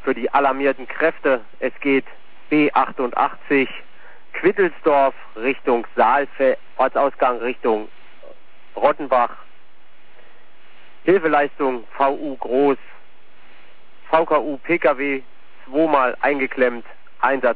für die alarmierten Kräfte. Es geht B88 Quittelsdorf Richtung Saalfeld, Ortsausgang Richtung Rottenbach. Hilfeleistung VU Groß, VKU PKW zweimal eingeklemmt, Einsatz